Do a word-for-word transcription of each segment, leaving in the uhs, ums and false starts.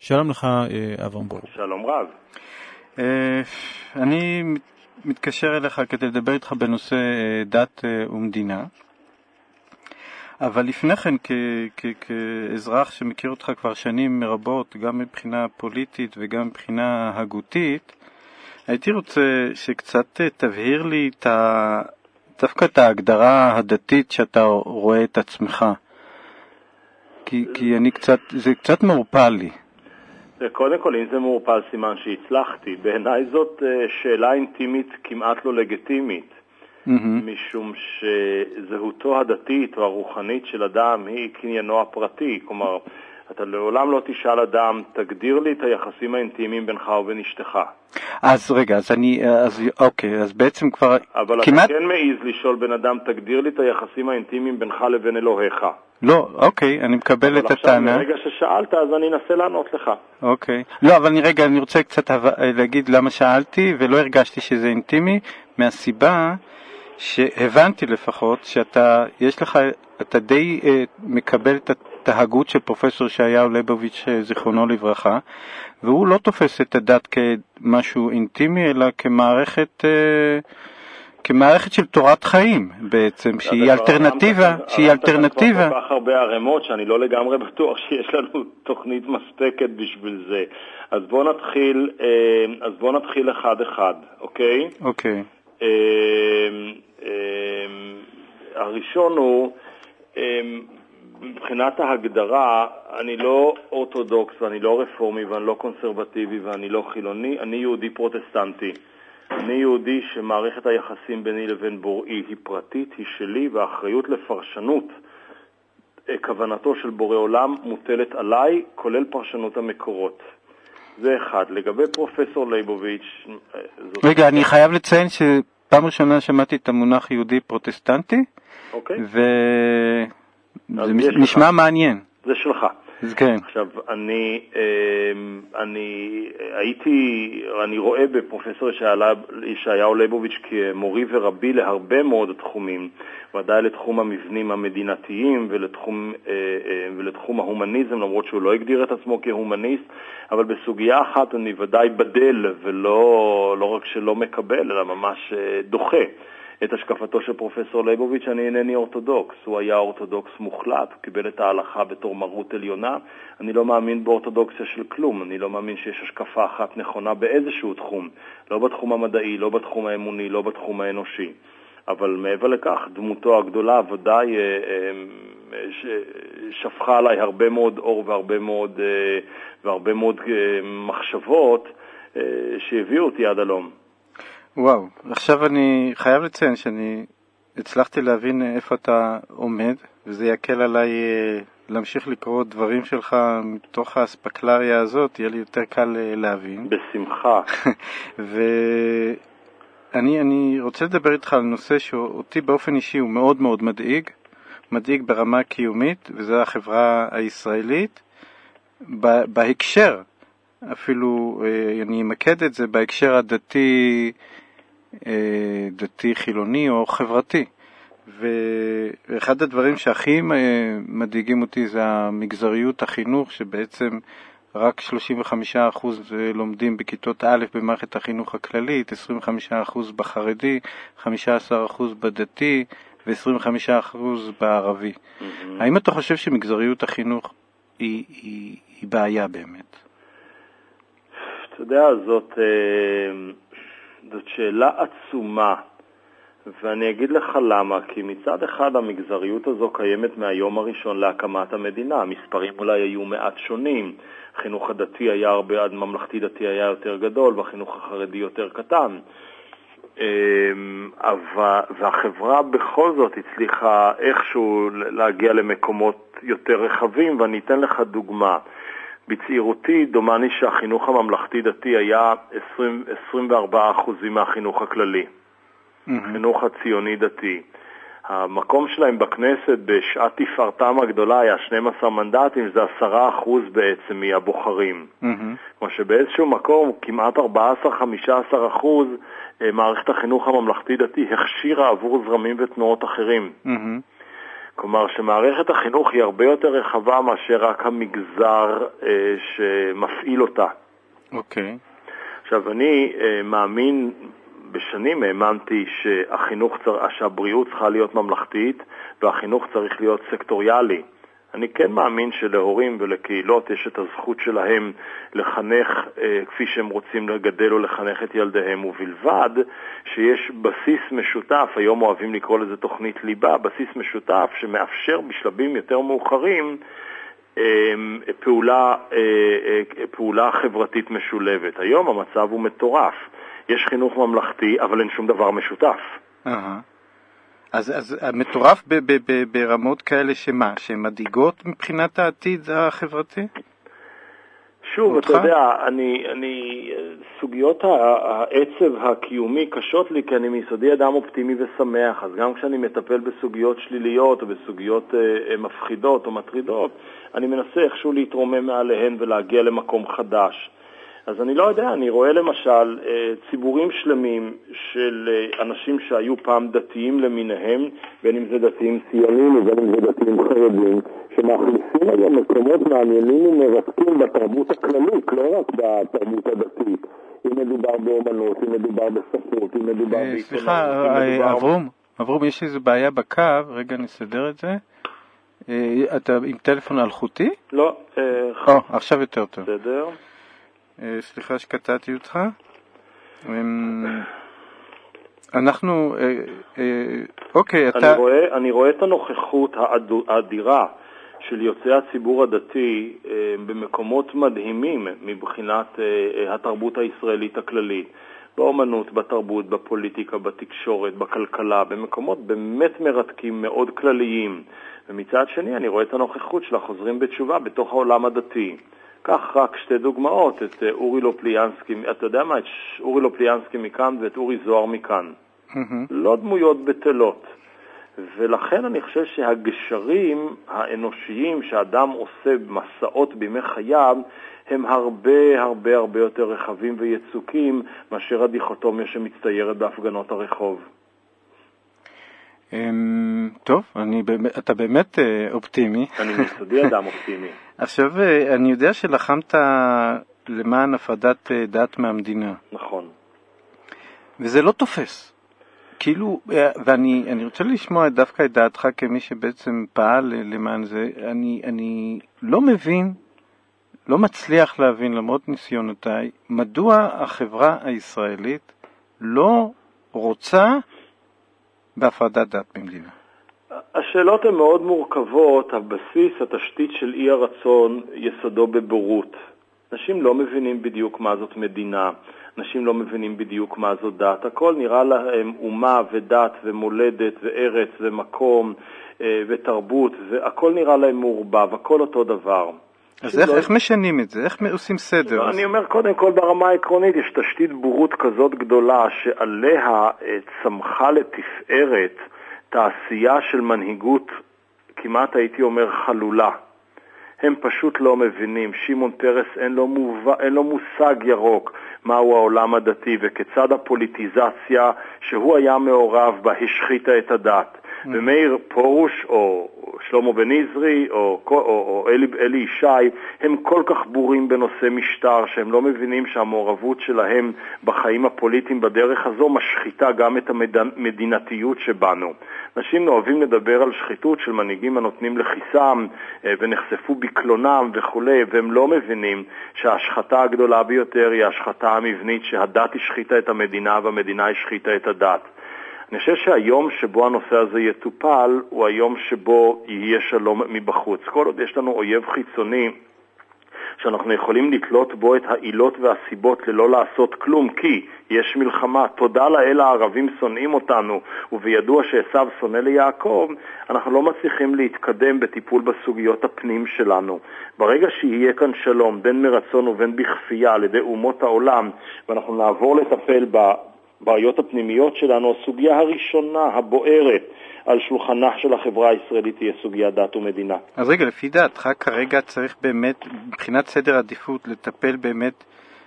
שלום לך, אברהם בור. שלום רב. אני מתקשר אליך כדי לדבר איתך בנושא דת ומדינה, אבל לפני כן כאזרח שמכיר אותך כבר שנים רבות, גם מבחינה פוליטית וגם מבחינה הגותית, הייתי רוצה שקצת תבהיר לי את ה... דווקא את ההגדרה הדתית שאתה רואה את עצמך, כי, כי אני קצת, זה קצת מעורפל לי. קודם כל, אם זה מעורפל, סימן שהצלחתי. בעיניי זאת שאלה אינטימית כמעט לא לגיטימית, mm-hmm. משום שזהותו הדתית או הרוחנית של אדם היא קניינו הפרטי. כלומר, אתה לעולם לא תשאל אדם, תגדיר לי את היחסים האינטימיים בינך ובין אשתך. אז רגע, אז אני, אז אוקיי, אז בעצם כבר אבל כמעט... אתה כן מעיז לשאול בן אדם, תגדיר לי את היחסים האינטימיים בינך לבין אלוהיך. לא, אוקיי, אני מקבל את הטענה. אבל עכשיו, ברגע ששאלת, אז אני אנסה לענות לך. אוקיי. לא, אבל אני רגע, אני רוצה קצת להגיד למה שאלתי, ולא הרגשתי שזה אינטימי, מהסיבה שהבנתי לפחות, שאתה, יש לך, אתה די אה, מקבל את ההגות של פרופסור ישעיהו ליבוביץ' זיכרונו לברכה, והוא לא תופס את הדת כמשהו אינטימי, אלא כמערכת... אה, כמערכת של תורת חיים בעצם, שהיא אלטרנטיבה, שהיא אלטרנטיבה. כל כך הרבה ערימות שאני לא לגמרי בטוח שיש לנו תוכנית מספקת בשביל זה. אז בוא נתחיל, אז בוא נתחיל אחד אחד, אוקיי? אוקיי. הראשון הוא, מבחינת ההגדרה, אני לא אורתודוקס ואני לא רפורמי ואני לא קונסרבטיבי ואני לא חילוני, אני יהודי פרוטסטנטי. אני יהודי שמערכת היחסים ביני לבין בוראי היא פרטית, היא שלי, והאחריות לפרשנות כוונתו של בורא עולם מוטלת עליי, כולל פרשנות המקורות. זה אחד. לגבי פרופסור ליבוביץ'... רגע, אני חייב לציין שפעם ראשונה שמעתי את המונח יהודי פרוטסטנטי, אוקיי. וזה נשמע מעניין. זה שלך. כן. עכשיו, אני, אני הייתי, אני רואה בפרופסור ישעיהו ליבוביץ' כמורי ורבי להרבה מאוד תחומים, ודאי לתחום המבנים המדינתיים ולתחום, ולתחום ההומניזם, למרות שהוא לא הגדיר את עצמו כהומניסט, אבל בסוגיה אחת אני ודאי בדל, ולא לא רק שלא מקבל, אלא ממש דוחה. את השקפתו של פרופסור ליבוביץ'. אני אינני אורתודוקס, הוא היה אורתודוקס מוחלט, הוא קיבל את ההלכה בתור מרות עליונה. אני לא מאמין באורתודוקסיה של כלום, אני לא מאמין שיש השקפה אחת נכונה באיזשהו תחום, לא בתחום המדעי, לא בתחום האמוני, לא בתחום האנושי. אבל מעבר לכך, דמותו הגדולה ודאי שפכה עליי הרבה מאוד אור והרבה מאוד, והרבה מאוד מחשבות שהביאו אותי עד הלום. וואו, עכשיו אני חייב לציין שאני הצלחתי להבין איפה אתה עומד, וזה יקל עליי להמשיך לקרוא דברים שלך מתוך האספקלריה הזאת, יהיה לי יותר קל להבין. בשמחה. ואני אני רוצה לדבר איתך על נושא שאותי באופן אישי הוא מאוד מאוד מדאיג, מדאיג ברמה קיומית, וזה החברה הישראלית, בהקשר, אפילו אני אמקד את זה בהקשר הדתי, דתי חילוני או חברתי. ואחד הדברים שהכי מדאיגים אותי זה המגזריות החינוך, שבעצם רק שלושים וחמישה אחוז לומדים בכיתות א' במערכת החינוך הכללית, עשרים וחמישה אחוז בחרדי, חמישה עשר אחוז בדתי ו-עשרים וחמישה אחוז בערבי. Mm-hmm. האם אתה חושב שמגזריות החינוך היא, היא, היא בעיה באמת? אתה יודע, זאת, זאת שאלה עצומה, ואני אגיד לך למה, כי מצד אחד המגזריות הזו קיימת מהיום הראשון להקמת המדינה. המספרים אולי היו מעט שונים, החינוך הדתי היה הרבה, הממלכתי דתי היה יותר גדול, והחינוך החרדי יותר קטן. והחברה בכל זאת הצליחה איכשהו להגיע למקומות יותר רחבים, ואני אתן לך דוגמה. בצעירותי דומני שהחינוך הממלכתי דתי היה עשרים וארבעה אחוז מהחינוך הכללי. החינוך הציוני דתי. המקום שלהם בכנסת בשעת תפארתם הגדולה היה שנים עשר מנדטים, זה עשרה אחוז בעצם מהבוחרים. כמו שבאיזשהו מקום כמעט ארבעה עשר עד חמישה עשר אחוז מערכת החינוך הממלכתי דתי הכשירה עבור זרמים ותנועות אחרים. כלומר שמערכת החינוך היא הרבה יותר רחבה מאשר רק המגזר אה, שמפעיל אותה. אוקיי. Okay. עכשיו אני אה, מאמין, בשנים האמנתי שהחינוך, שהבריאות צריכה להיות ממלכתית והחינוך צריך להיות סקטוריאלי. אני כן מאמין שלהורים ולקהילות יש את הזכות שלהם לחנך אה, כפי שהם רוצים לגדל או לחנך את ילדיהם, ובלבד שיש בסיס משותף, היום אוהבים לקרוא לזה תוכנית ליבה, בסיס משותף שמאפשר בשלבים יותר מאוחרים אה, פעולה, אה, אה, פעולה חברתית משולבת. היום המצב הוא מטורף. יש חינוך ממלכתי, אבל אין שום דבר משותף. אהה. אז, אז מטורף ב, ב, ב, ברמות כאלה שמה? שהן מדאיגות מבחינת העתיד החברתי? שוב, אותך? אתה יודע, אני, אני, סוגיות העצב הקיומי קשות לי, כי אני מיסודי אדם אופטימי ושמח, אז גם כשאני מטפל בסוגיות שליליות או בסוגיות אה, מפחידות או מטרידות, אני מנסה איכשהו להתרומם מעליהן ולהגיע למקום חדש. אז אני לא יודע, אני רואה למשל ציבורים שלמים של אנשים שהיו פעם דתיים למיניהם, בין אם זה דתיים ציונים ובין אם זה דתיים חרדים, שמחליפים היום מקומות מעניינים ומרתקים בתרבות הכללית, לא רק בתרבות הדתית. אם מדובר באומנות, אם מדובר בספרות, אם מדובר בעיתונאות. סליחה, אברום, אברום, יש איזו בעיה בקו, רגע נסדר את זה. אתה עם טלפון אלחוטי? לא. או, עכשיו יותר טוב. בסדר. סליחה שקטעתי אותך. אנחנו, אוקיי, אתה... אני רואה, אני רואה את הנוכחות האדירה של יוצאי הציבור הדתי במקומות מדהימים מבחינת התרבות הישראלית הכללית. באומנות, בתרבות, בפוליטיקה, בתקשורת, בכלכלה, במקומות באמת מרתקים, מאוד כלליים. ומצד שני אני רואה את הנוכחות של החוזרים בתשובה בתוך העולם הדתי. כך רק שתי דוגמאות, את אורי לופליאנסקי, אתה יודע מה, את אורי לופליאנסקי מכאן ואת אורי זוהר מכאן. Mm-hmm. לא דמויות בטלות. ולכן אני חושב שהגשרים האנושיים שאדם עושה במסעות בימי חייו, הם הרבה הרבה הרבה יותר רחבים ויצוקים מאשר הדיכוטומיה שמצטיירת בהפגנות הרחוב. טוב, אני, אתה באמת אופטימי. אני מסודי אדם אופטימי. עכשיו, אני יודע שלחמת למען הפרדת דת מהמדינה. נכון. וזה לא תופס. כאילו, ואני אני רוצה לשמוע דווקא את דעתך כמי שבעצם פעל למען זה. אני, אני לא מבין, לא מצליח להבין, למרות ניסיונותיי, מדוע החברה הישראלית לא רוצה בהפרדת דת במדינה. השאלות הן מאוד מורכבות. הבסיס, התשתית של אי הרצון, יסודו בבורות. אנשים לא מבינים בדיוק מה זאת מדינה, אנשים לא מבינים בדיוק מה זאת דת. הכל נראה להם אומה ודת ומולדת וארץ ומקום ותרבות, והכל נראה להם מעורבב, הכל אותו דבר. אז איך, לא... איך משנים את זה? איך עושים סדר? לא, אני אומר, קודם כל ברמה העקרונית יש תשתית בורות כזאת גדולה שעליה צמחה לתפארת תעשייה של מנהיגות, כמעט הייתי אומר חלולה. הם פשוט לא מבינים. שמעון פרס אין לו, מובא, אין לו מושג ירוק מהו העולם הדתי וכיצד הפוליטיזציה שהוא היה מעורב בה השחיתה את הדת. Mm. ומאיר פרוש או שלמה בן עזרי או, או, או אלי, אלי ישי הם כל כך בורים בנושא משטר שהם לא מבינים שהמעורבות שלהם בחיים הפוליטיים בדרך הזו משחיתה גם את המדינתיות שבנו. אנשים אוהבים לדבר על שחיתות של מנהיגים הנותנים לכיסם ונחשפו בקלונם וכו', והם לא מבינים שההשחתה הגדולה ביותר היא ההשחתה המבנית שהדת השחיתה את המדינה והמדינה השחיתה את הדת. אני חושב שהיום שבו הנושא הזה יטופל הוא היום שבו יהיה שלום מבחוץ. כל עוד יש לנו אויב חיצוני שאנחנו יכולים לתלות בו את העילות והסיבות ללא לעשות כלום, כי יש מלחמה, תודה לאל הערבים שונאים אותנו, ובידוע שעשיו שונא ליעקב, אנחנו לא מצליחים להתקדם בטיפול בסוגיות הפנים שלנו. ברגע שיהיה כאן שלום בין מרצון ובין בכפייה על ידי אומות העולם, ואנחנו נעבור לטפל בבעיות הפנימיות שלנו, הסוגיה הראשונה, הבוערת, על שולחנה של החברה הישראלית תהיה סוגיה דת ומדינה. אז רגע, לפי דעתך כרגע צריך באמת, מבחינת סדר עדיפות, לטפל באמת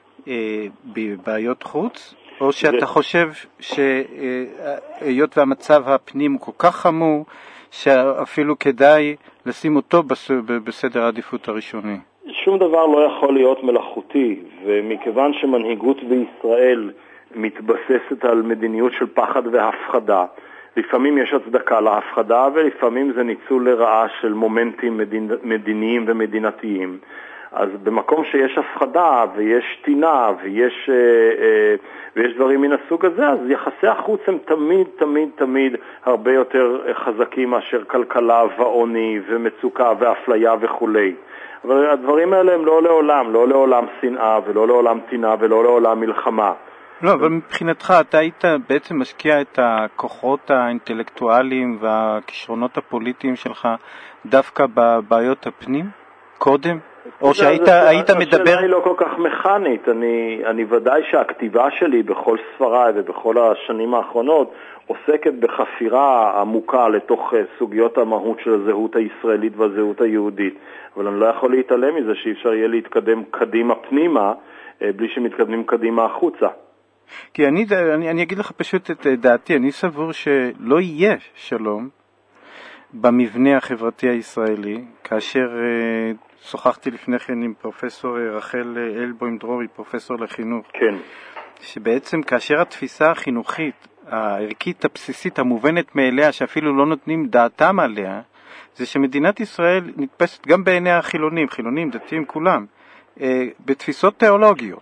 אה, בבעיות חוץ? או שאתה זה... חושב שהיות והמצב הפנים הוא כל כך חמור, שאפילו כדאי לשים אותו בסדר העדיפות הראשוני? שום דבר לא יכול להיות מלאכותי, ומכיוון שמנהיגות בישראל מתבססת על מדיניות של פחד והפחדה, לפעמים יש הצדקה להפחדה ולפעמים זה ניצול לרעה של מומנטים מדינ... מדיניים ומדינתיים. אז במקום שיש הפחדה ויש תינה ויש, אה, אה, ויש דברים מן הסוג הזה, אז יחסי החוץ הם תמיד תמיד תמיד הרבה יותר חזקים מאשר כלכלה ועוני ומצוקה ואפליה וכולי. אבל הדברים האלה הם לא לעולם, לא לעולם שנאה ולא לעולם תינה ולא לעולם מלחמה. לא, אבל מבחינתך אתה היית בעצם משקיע את הכוחות האינטלקטואליים והכישרונות הפוליטיים שלך דווקא בבעיות הפנים קודם? או שהיית היית מדבר... השאלה היא לא כל כך מכנית. אני, אני ודאי שהכתיבה שלי בכל ספריי ובכל השנים האחרונות עוסקת בחפירה עמוקה לתוך סוגיות המהות של הזהות הישראלית והזהות היהודית. אבל אני לא יכול להתעלם מזה שאי אפשר יהיה להתקדם קדימה פנימה בלי שמתקדמים קדימה החוצה. כי אני, אני, אני אגיד לך פשוט את דעתי, אני סבור שלא יהיה שלום במבנה החברתי הישראלי, כאשר uh, שוחחתי לפני כן עם פרופסור רחל אלבוים דרורי, פרופסור לחינוך, כן. שבעצם כאשר התפיסה החינוכית, הערכית הבסיסית, המובנת מאליה, שאפילו לא נותנים דעתם עליה, זה שמדינת ישראל נתפסת גם בעיני החילונים, חילונים, דתיים, כולם, uh, בתפיסות תיאולוגיות.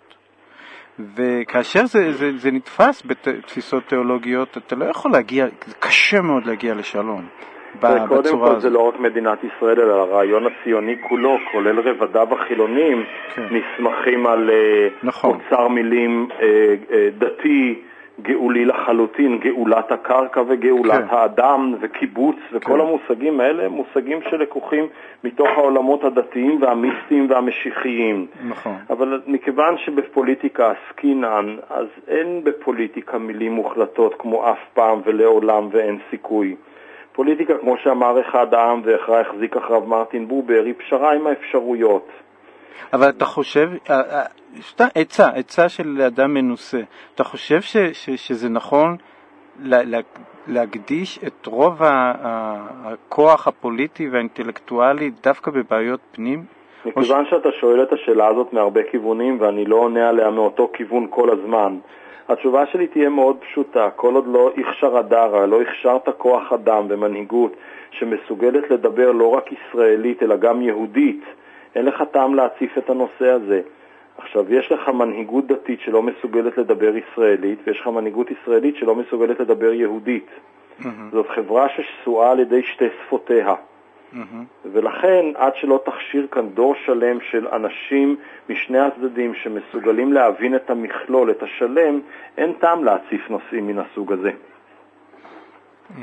וכאשר זה, זה, זה נתפס בתפיסות תיאולוגיות, אתה לא יכול להגיע, זה קשה מאוד להגיע לשלום בצורה הזאת. קודם כל זה לא רק מדינת ישראל, אלא הרעיון הציוני כולו, כולל רבדיו החילונים, כן. נסמכים על נכון. אוצר מילים דתי, גאולי לחלוטין, גאולת הקרקע וגאולת כן. האדם וקיבוץ וכל כן. המושגים האלה הם מושגים שלקוחים מתוך העולמות הדתיים והמיסטיים והמשיחיים. נכון. אבל מכיוון שבפוליטיקה עסקינן, אז אין בפוליטיקה מילים מוחלטות כמו אף פעם ולעולם ואין סיכוי. פוליטיקה, כמו שאמר אחד העם והכרע החזיק אחריו מרטין בובר, היא פשרה עם האפשרויות. אבל אתה חושב, עצה, עצה של אדם מנוסה, אתה חושב ש, ש, שזה נכון לה, להקדיש את רוב הכוח הפוליטי והאינטלקטואלי דווקא בבעיות פנים? מכיוון ש... שאתה שואל את השאלה הזאת מהרבה כיוונים ואני לא עונה עליה מאותו כיוון כל הזמן, התשובה שלי תהיה מאוד פשוטה. כל עוד לא הכשר הדרה, לא הכשרת כוח אדם ומנהיגות שמסוגלת לדבר לא רק ישראלית אלא גם יהודית, אין לך טעם להציף את הנושא הזה. עכשיו, יש לך מנהיגות דתית שלא מסוגלת לדבר ישראלית, ויש לך מנהיגות ישראלית שלא מסוגלת לדבר יהודית. Mm-hmm. זאת חברה ששסועה על ידי שתי שפותיה. Mm-hmm. ולכן, עד שלא תכשיר כאן דור שלם של אנשים משני הצדדים שמסוגלים להבין את המכלול, את השלם, אין טעם להציף נושאים מן הסוג הזה. Mm-hmm.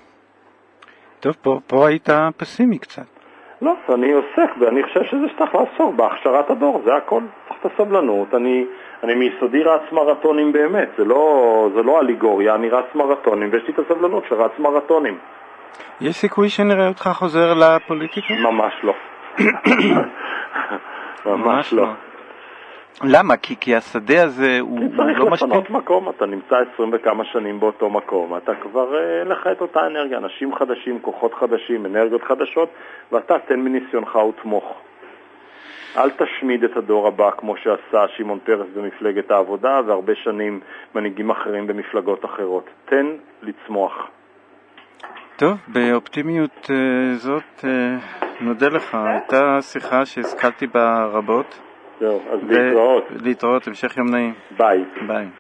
טוב, פה, פה היית פסימי קצת. לא, אני עוסק, ואני חושב שזה שצריך לעסוק בהכשרת הדור, זה הכל, צריך את הסבלנות. אני, אני מיסודי רץ מרתונים באמת, זה לא, זה לא אליגוריה, אני רץ מרתונים, ויש לי את הסבלנות שרץ מרתונים. יש סיכוי שנראה אותך חוזר לפוליטיקה? ממש לא. ממש לא. למה? כי, כי השדה הזה הוא, הוא לא משפיע. צריך לפנות מקום, אתה נמצא עשרים וכמה שנים באותו מקום, אתה כבר אין לך את אותה אנרגיה, אנשים חדשים, כוחות חדשים, אנרגיות חדשות, ואתה תן מניסיונך ותמוך. אל תשמיד את הדור הבא כמו שעשה שמעון פרס במפלגת העבודה, והרבה שנים מנהיגים אחרים במפלגות אחרות. תן לצמוח. טוב, באופטימיות זאת נודה לך. הייתה שיחה שהזכרתי בה רבות. זהו, אז להתראות. להתראות, המשך יום נעים. ביי. ביי.